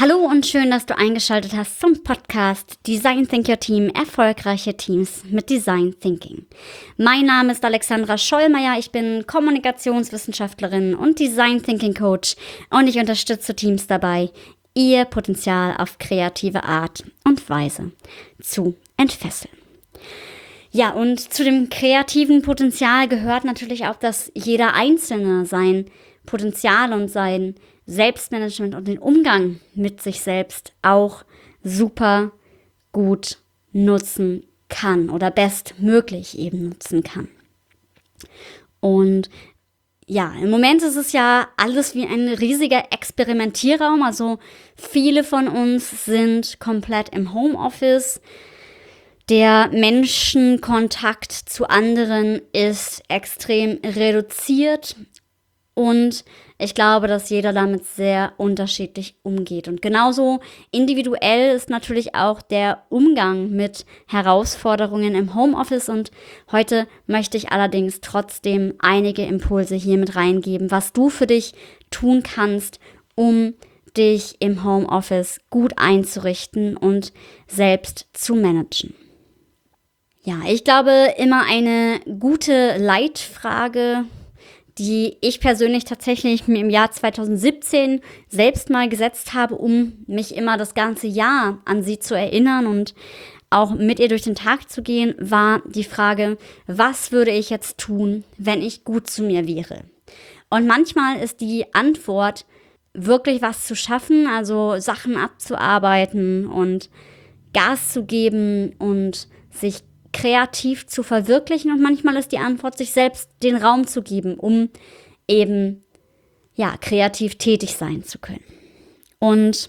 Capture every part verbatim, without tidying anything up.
Hallo und schön, dass du eingeschaltet hast zum Podcast Design Think Your Team, erfolgreiche Teams mit Design Thinking. Mein Name ist Alexandra Schollmeier, ich bin Kommunikationswissenschaftlerin und Design Thinking Coach und ich unterstütze Teams dabei, ihr Potenzial auf kreative Art und Weise zu entfesseln. Ja, und zu dem kreativen Potenzial gehört natürlich auch, dass jeder Einzelne sein Potenzial und sein Selbstmanagement und den Umgang mit sich selbst auch super gut nutzen kann oder bestmöglich eben nutzen kann. Und ja, im Moment ist es ja alles wie ein riesiger Experimentierraum. Also viele von uns sind komplett im Homeoffice. Der Menschenkontakt zu anderen ist extrem reduziert und ich glaube, dass jeder damit sehr unterschiedlich umgeht. Und genauso individuell ist natürlich auch der Umgang mit Herausforderungen im Homeoffice. Und heute möchte ich allerdings trotzdem einige Impulse hier mit reingeben, was du für dich tun kannst, um dich im Homeoffice gut einzurichten und selbst zu managen. Ja, ich glaube, immer eine gute Leitfrage, die ich persönlich tatsächlich mir im Jahr zwanzig siebzehn selbst mal gesetzt habe, um mich immer das ganze Jahr an sie zu erinnern und auch mit ihr durch den Tag zu gehen, war die Frage, was würde ich jetzt tun, wenn ich gut zu mir wäre? Und manchmal ist die Antwort, wirklich was zu schaffen, also Sachen abzuarbeiten und Gas zu geben und sich kreativ zu verwirklichen, und manchmal ist die Antwort, sich selbst den Raum zu geben, um eben ja kreativ tätig sein zu können. Und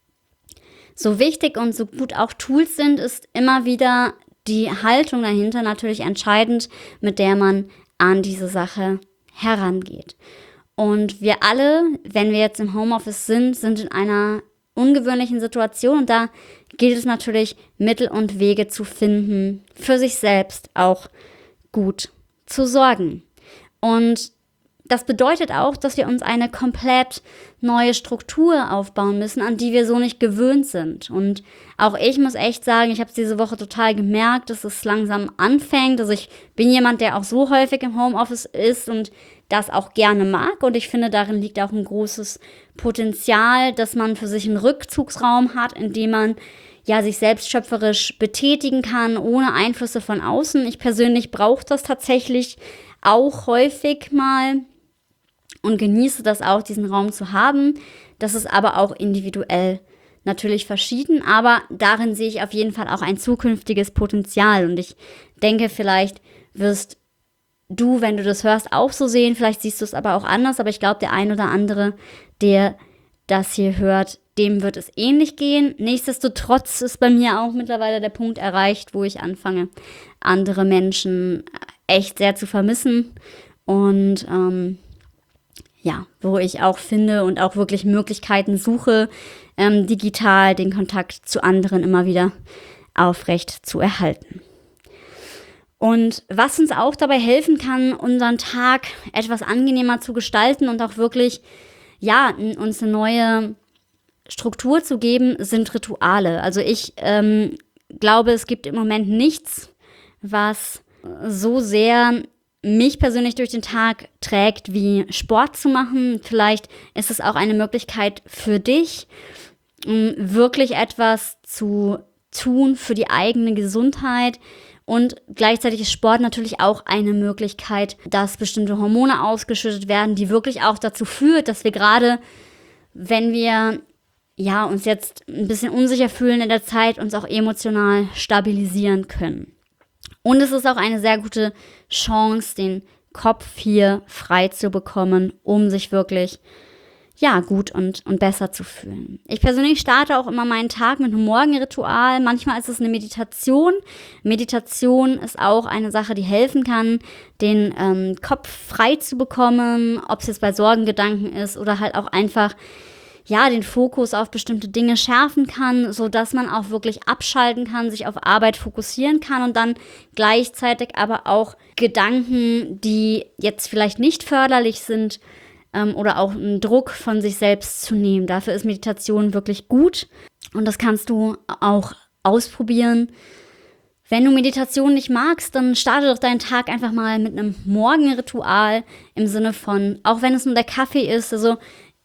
so wichtig und so gut auch Tools sind, ist immer wieder die Haltung dahinter natürlich entscheidend, mit der man an diese Sache herangeht. Und wir alle, wenn wir jetzt im Homeoffice sind, sind in einer ungewöhnlichen Situation, und da gilt es natürlich, Mittel und Wege zu finden, für sich selbst auch gut zu sorgen. Und das bedeutet auch, dass wir uns eine komplett neue Struktur aufbauen müssen, an die wir so nicht gewöhnt sind. Und auch ich muss echt sagen, ich habe es diese Woche total gemerkt, dass es langsam anfängt. Also ich bin jemand, der auch so häufig im Homeoffice ist und das auch gerne mag. Und ich finde, darin liegt auch ein großes Potenzial, dass man für sich einen Rückzugsraum hat, in dem man ja sich selbst schöpferisch betätigen kann, ohne Einflüsse von außen. Ich persönlich brauche das tatsächlich auch häufig mal und genieße das auch, diesen Raum zu haben. Das ist aber auch individuell natürlich verschieden, aber darin sehe ich auf jeden Fall auch ein zukünftiges Potenzial. Und ich denke, vielleicht wirst du, wenn du das hörst, auch so sehen. Vielleicht siehst du es aber auch anders, aber ich glaube, der ein oder andere, der das hier hört, dem wird es ähnlich gehen. Nichtsdestotrotz ist bei mir auch mittlerweile der Punkt erreicht, wo ich anfange, andere Menschen echt sehr zu vermissen und ähm, ja, wo ich auch finde und auch wirklich Möglichkeiten suche, ähm, digital den Kontakt zu anderen immer wieder aufrecht zu erhalten. Und was uns auch dabei helfen kann, unseren Tag etwas angenehmer zu gestalten und auch wirklich, ja, uns eine neue Struktur zu geben, sind Rituale. Also ich ähm, glaube, es gibt im Moment nichts, was so sehr mich persönlich durch den Tag trägt, wie Sport zu machen. Vielleicht ist es auch eine Möglichkeit für dich, um wirklich etwas zu tun für die eigene Gesundheit. Und gleichzeitig ist Sport natürlich auch eine Möglichkeit, dass bestimmte Hormone ausgeschüttet werden, die wirklich auch dazu führt, dass wir gerade, wenn wir ja, uns jetzt ein bisschen unsicher fühlen in der Zeit, uns auch emotional stabilisieren können. Und es ist auch eine sehr gute Chance, den Kopf hier frei zu bekommen, um sich wirklich ja, gut und, und besser zu fühlen. Ich persönlich starte auch immer meinen Tag mit einem Morgenritual. Manchmal ist es eine Meditation. Meditation ist auch eine Sache, die helfen kann, den ähm, Kopf frei zu bekommen, ob es jetzt bei Sorgengedanken ist oder halt auch einfach ja, den Fokus auf bestimmte Dinge schärfen kann, sodass man auch wirklich abschalten kann, sich auf Arbeit fokussieren kann und dann gleichzeitig aber auch Gedanken, die jetzt vielleicht nicht förderlich sind, ähm, oder auch einen Druck von sich selbst zu nehmen. Dafür ist Meditation wirklich gut und das kannst du auch ausprobieren. Wenn du Meditation nicht magst, dann starte doch deinen Tag einfach mal mit einem Morgenritual im Sinne von, auch wenn es nur der Kaffee ist, also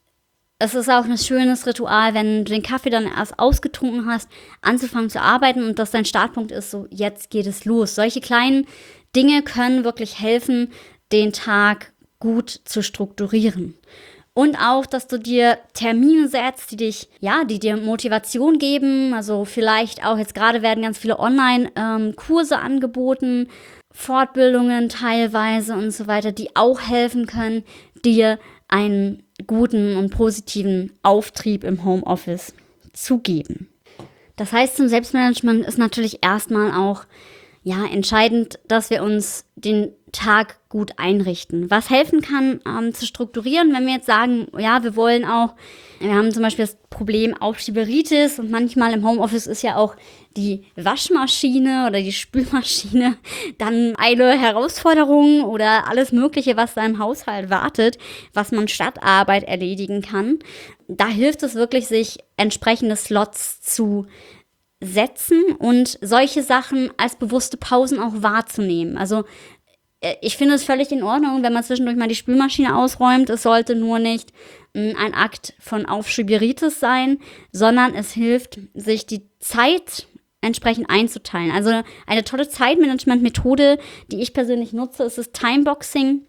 es ist auch ein schönes Ritual, wenn du den Kaffee dann erst ausgetrunken hast, anzufangen zu arbeiten und dass dein Startpunkt ist, so jetzt geht es los. Solche kleinen Dinge können wirklich helfen, den Tag gut zu strukturieren. Und auch, dass du dir Termine setzt, die dich, ja, die dir Motivation geben. Also vielleicht auch, jetzt gerade werden ganz viele Online-Kurse ähm, angeboten, Fortbildungen teilweise und so weiter, die auch helfen können, dir einen guten und positiven Auftrieb im Homeoffice zu geben. Das heißt, zum Selbstmanagement ist natürlich erstmal auch ja, entscheidend, dass wir uns den Tag gut einrichten. Was helfen kann, ähm, zu strukturieren, wenn wir jetzt sagen, ja, wir wollen auch, wir haben zum Beispiel das Problem Aufschieberitis und manchmal im Homeoffice ist ja auch die Waschmaschine oder die Spülmaschine dann eine Herausforderung oder alles Mögliche, was da im Haushalt wartet, was man statt Arbeit erledigen kann. Da hilft es wirklich, sich entsprechende Slots zu setzen und solche Sachen als bewusste Pausen auch wahrzunehmen. Also ich finde es völlig in Ordnung, wenn man zwischendurch mal die Spülmaschine ausräumt. Es sollte nur nicht mh, ein Akt von Aufschieberitis sein, sondern es hilft, sich die Zeit entsprechend einzuteilen. Also eine tolle Zeitmanagement-Methode, die ich persönlich nutze, ist das Timeboxing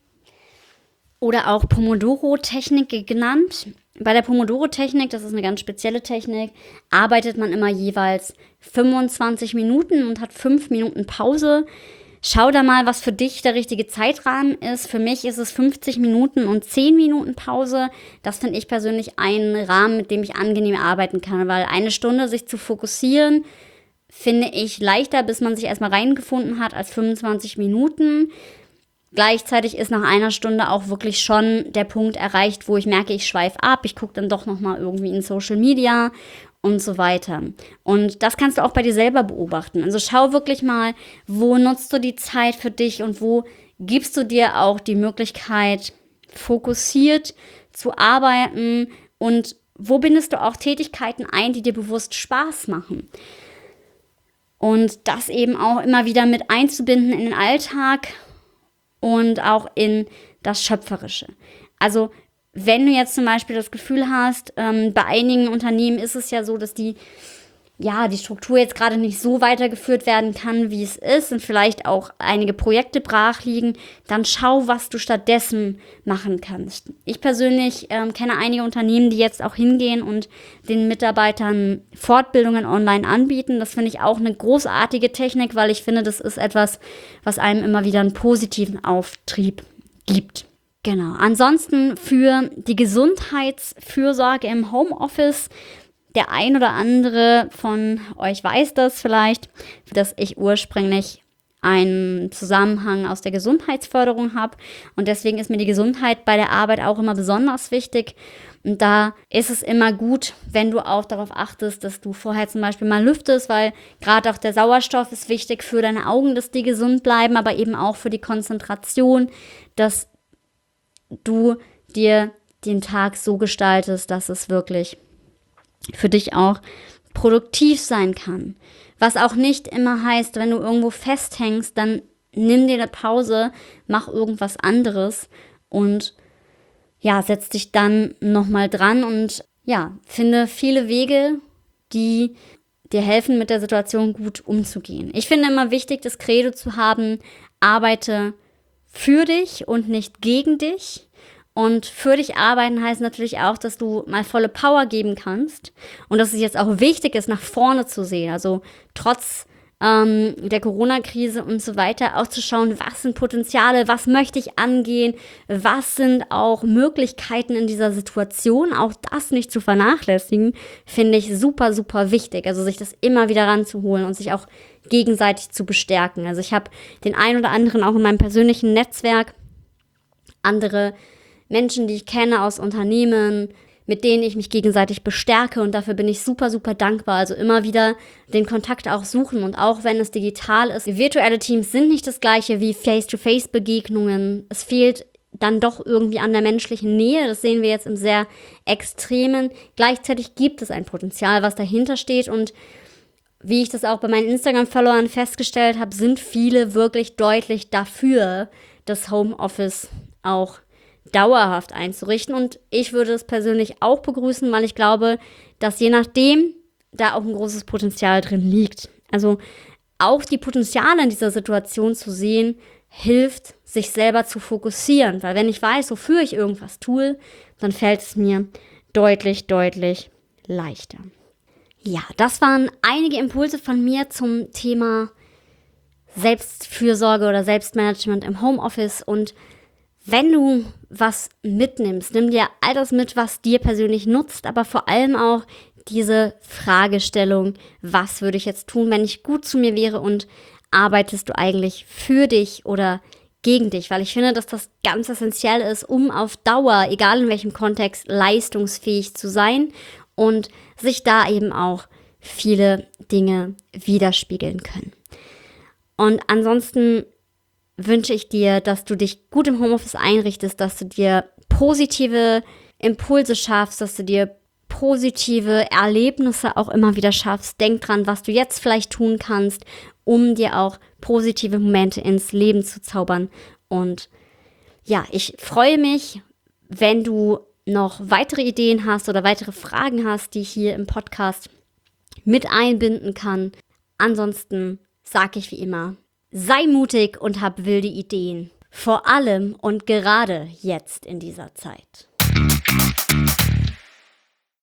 oder auch Pomodoro-Technik genannt. Bei der Pomodoro-Technik, das ist eine ganz spezielle Technik, arbeitet man immer jeweils fünfundzwanzig Minuten und hat fünf Minuten Pause. Schau da mal, was für dich der richtige Zeitrahmen ist. Für mich ist es fünfzig Minuten und zehn Minuten Pause. Das finde ich persönlich einen Rahmen, mit dem ich angenehm arbeiten kann, weil eine Stunde sich zu fokussieren, finde ich leichter, bis man sich erstmal reingefunden hat, als fünfundzwanzig Minuten. Gleichzeitig ist nach einer Stunde auch wirklich schon der Punkt erreicht, wo ich merke, ich schweife ab, ich gucke dann doch nochmal irgendwie in Social Media und so weiter. Und das kannst du auch bei dir selber beobachten. Also schau wirklich mal, wo nutzt du die Zeit für dich und wo gibst du dir auch die Möglichkeit, fokussiert zu arbeiten und wo bindest du auch Tätigkeiten ein, die dir bewusst Spaß machen. Und das eben auch immer wieder mit einzubinden in den Alltag und auch in das Schöpferische. Also wenn du jetzt zum Beispiel das Gefühl hast, ähm, bei einigen Unternehmen ist es ja so, dass die, ja, die Struktur jetzt gerade nicht so weitergeführt werden kann, wie es ist und vielleicht auch einige Projekte brach liegen, dann schau, was du stattdessen machen kannst. Ich persönlich ähm, kenne einige Unternehmen, die jetzt auch hingehen und den Mitarbeitern Fortbildungen online anbieten. Das finde ich auch eine großartige Technik, weil ich finde, das ist etwas, was einem immer wieder einen positiven Auftrieb gibt. Genau. Ansonsten für die Gesundheitsfürsorge im Homeoffice, der ein oder andere von euch weiß das vielleicht, dass ich ursprünglich einen Zusammenhang aus der Gesundheitsförderung habe und deswegen ist mir die Gesundheit bei der Arbeit auch immer besonders wichtig. Und da ist es immer gut, wenn du auch darauf achtest, dass du vorher zum Beispiel mal lüftest, weil gerade auch der Sauerstoff ist wichtig für deine Augen, dass die gesund bleiben, aber eben auch für die Konzentration, dass du dir den Tag so gestaltest, dass es wirklich für dich auch produktiv sein kann. Was auch nicht immer heißt, wenn du irgendwo festhängst, dann nimm dir eine Pause, mach irgendwas anderes und ja, setz dich dann nochmal dran und ja, finde viele Wege, die dir helfen, mit der Situation gut umzugehen. Ich finde immer wichtig, das Credo zu haben, arbeite für dich und nicht gegen dich. Und für dich arbeiten heißt natürlich auch, dass du mal volle Power geben kannst und dass es jetzt auch wichtig ist, nach vorne zu sehen. Also trotz ähm, der Corona-Krise und so weiter auch zu schauen, was sind Potenziale, was möchte ich angehen, was sind auch Möglichkeiten in dieser Situation. Auch das nicht zu vernachlässigen, finde ich super, super wichtig. Also sich das immer wieder ranzuholen und sich auch gegenseitig zu bestärken. Also ich habe den einen oder anderen auch in meinem persönlichen Netzwerk, andere Menschen, die ich kenne aus Unternehmen, mit denen ich mich gegenseitig bestärke und dafür bin ich super, super dankbar. Also immer wieder den Kontakt auch suchen und auch wenn es digital ist. Virtuelle Teams sind nicht das gleiche wie Face-to-Face-Begegnungen. Es fehlt dann doch irgendwie an der menschlichen Nähe. Das sehen wir jetzt im sehr Extremen. Gleichzeitig gibt es ein Potenzial, was dahinter steht. Und wie ich das auch bei meinen Instagram-Followern festgestellt habe, sind viele wirklich deutlich dafür, das Homeoffice auch dauerhaft einzurichten. Und ich würde es persönlich auch begrüßen, weil ich glaube, dass je nachdem da auch ein großes Potenzial drin liegt. Also auch die Potenziale in dieser Situation zu sehen, hilft, sich selber zu fokussieren. Weil wenn ich weiß, wofür ich irgendwas tue, dann fällt es mir deutlich, deutlich leichter. Ja, das waren einige Impulse von mir zum Thema Selbstfürsorge oder Selbstmanagement im Homeoffice. Und wenn du was mitnimmst, nimm dir all das mit, was dir persönlich nutzt, aber vor allem auch diese Fragestellung, was würde ich jetzt tun, wenn ich gut zu mir wäre, und arbeitest du eigentlich für dich oder gegen dich? Weil ich finde, dass das ganz essentiell ist, um auf Dauer, egal in welchem Kontext, leistungsfähig zu sein und sich da eben auch viele Dinge widerspiegeln können. Und ansonsten wünsche ich dir, dass du dich gut im Homeoffice einrichtest, dass du dir positive Impulse schaffst, dass du dir positive Erlebnisse auch immer wieder schaffst. Denk dran, was du jetzt vielleicht tun kannst, um dir auch positive Momente ins Leben zu zaubern. Und ja, ich freue mich, wenn du noch weitere Ideen hast oder weitere Fragen hast, die ich hier im Podcast mit einbinden kann. Ansonsten sage ich wie immer, sei mutig und hab wilde Ideen. Vor allem und gerade jetzt in dieser Zeit.